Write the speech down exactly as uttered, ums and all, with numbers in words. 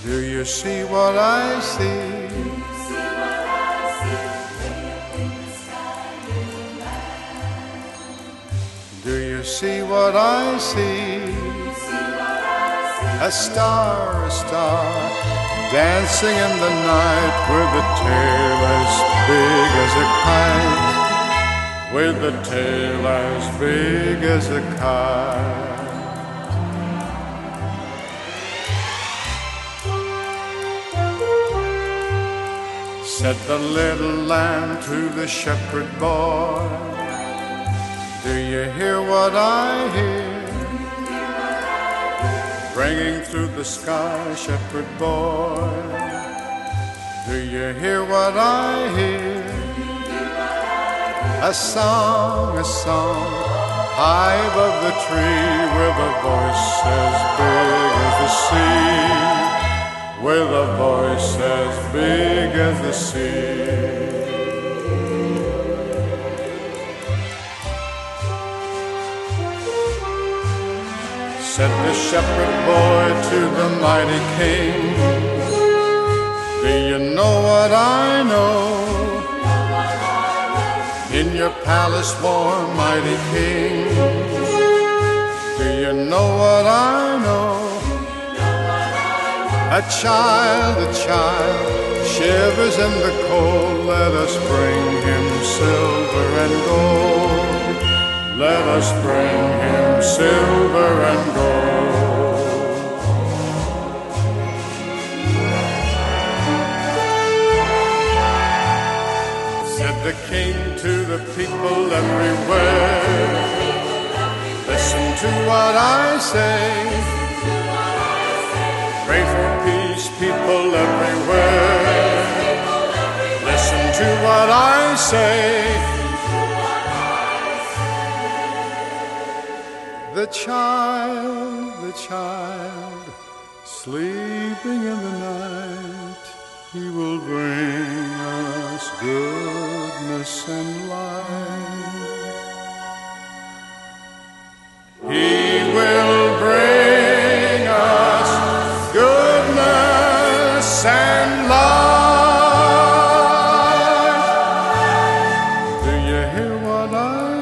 Do you see what I see? Do you see what I see? A star, a star, dancing in the night with a tail as big as a kite, with a tail as big as a kite. Said the little lamb to the shepherd boy, do you hear what I hear? Ringing through the sky, shepherd boy, do you hear what I hear? A song, a song, high above the tree, with a voice as big as the sea, with a voice as big as the sea. Said the shepherd boy to the mighty king, do you know what I know? In your palace warm, mighty king, do you know what I know? A child, a child, shivers in the cold. Let us bring him silver and gold. Let us bring him silver and gold. Said the king to the people everywhere, listen to what I say. Pray for peace, people everywhere. Listen to what I say. The child, the child, sleeping in the night, he will bring us goodness and light. He will bring us goodness and light. Do you hear what I